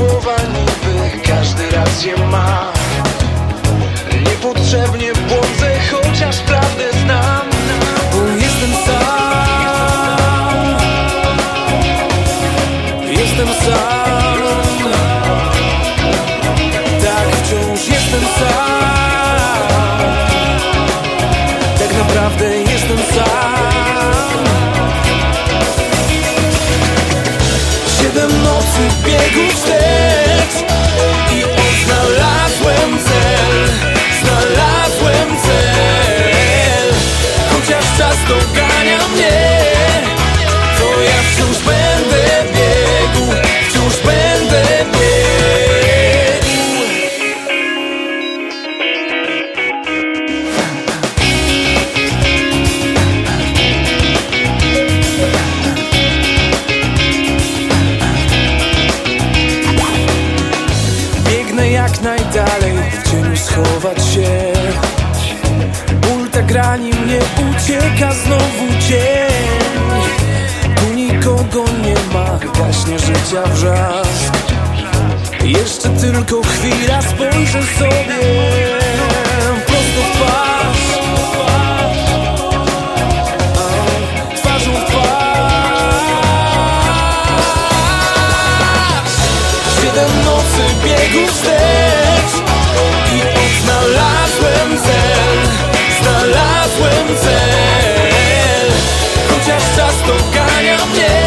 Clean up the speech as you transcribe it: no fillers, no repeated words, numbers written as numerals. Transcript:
słowa niby każdy rację ma. Niepotrzebnie błądzę, chociaż prawdę znam. Bo jestem sam, jestem sam. Tak, wciąż jestem sam. Tak naprawdę jestem sam. 7 nocy biegu wstecz i odnalazłem cel. Znalazłem cel. Chociaż czas dogania mnie, to ja wciąż będę biegł. Wciąż będę biegł. Biegnę jak najdalej, w cieniu schować się. Ból tak rani mnie, ucieka znowu dzień. Tu nikogo nie ma, gaśnie życia wrzask. Jeszcze tylko chwila, spojrzę sobie prosto w twarz. Twarzą w twarz. 7 nocy biegu wstecz i odnalazłem cel. Znalazłem cel. Chociaż czas dogania mnie,